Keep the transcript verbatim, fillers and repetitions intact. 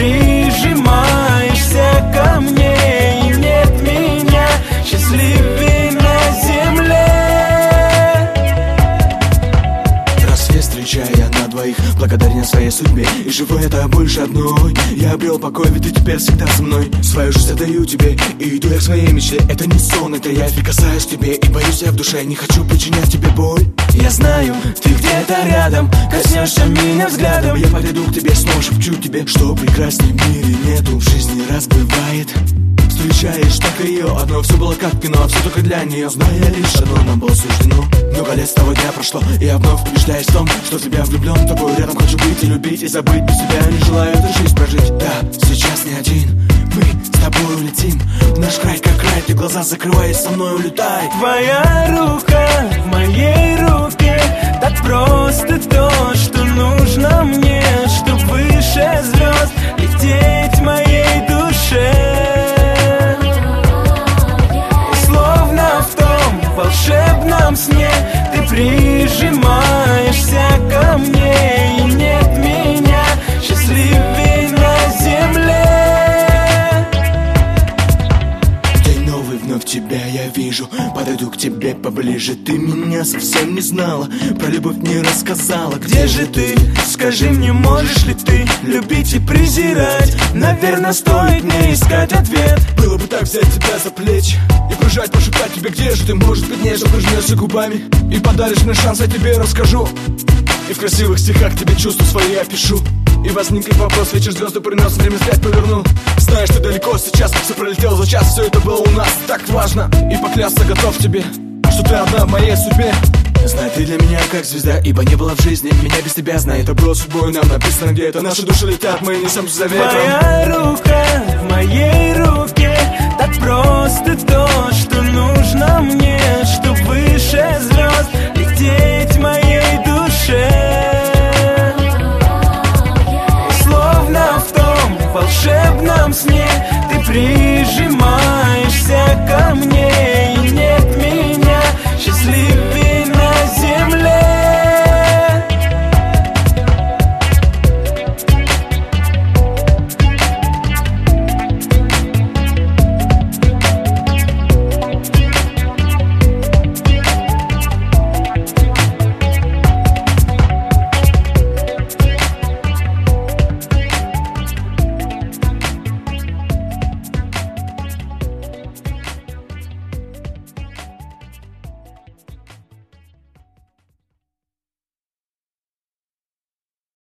прижимаешься ко мне, и нет меня счастливей на земле. Рассвет встречая на двоих, благодарен своей судьбе, и живу это больше одной. Я обрел покой, ведь ты теперь всегда со мной. Свою жизнь отдаю тебе, и иду я к своей мечте. Это не сон, это я прикасаюсь к тебе, и боюсь я в душе, не хочу причинять тебе боль. Я знаю, ты где-то рядом, коснешься меня взглядом. Я подойду к тебе, снова шепчу тебе, что прекрасней в мире нету. В жизни раз бывает, встречаешь только ее одно, все было как в кино, а все только для нее. Зная лишь одно, нам было суждено. Много лет с того дня прошло, и я вновь убеждаюсь в том, что в тебя влюблен, с тобой рядом хочу быть и любить, и забыть без тебя не желаю эту жизнь прожить. Да, сейчас не один, мы с тобой улетим в наш край, как край, ты глаза закрывай и со мной улетай. Твоя рука в моей руке, так просто то, что нужно мне, чтоб выше звезд лететь в моей душе. И словно в том волшебном сне ты прижимаешься ко мне, и нет меня счастливей на земле. День новый, вновь тебя я вижу, подойду к тебе поближе. Ты меня совсем не знала, про любовь не рассказала. Где же ты? Скажи мне, можешь ли ты любить и презирать? Наверное, стоит мне искать ответ. Было бы так взять тебя за плечи и прижать, пошептать тебе, где же ты, может быть, нежно прижмешься губами и подаришь мне шанс, я тебе расскажу. И в красивых стихах тебе чувства свои опишу. И возникнет вопрос, вечер звезды принес, время взгляд повернул. Знаешь, ты далеко сейчас, все пролетело за час, все это было у нас так важно. И поклясться готов тебе, что ты одна в моей судьбе. Знай, ты для меня как звезда, ибо не было в жизни меня без тебя. Знай, это было судьбой, нам написано где-то. Наши души летят, мы несемся за ветром. Твоя рука в моей руке, так просто то, что нужно мне, чтоб выше звезд лететь в моей душе. И словно в том волшебном сне ты при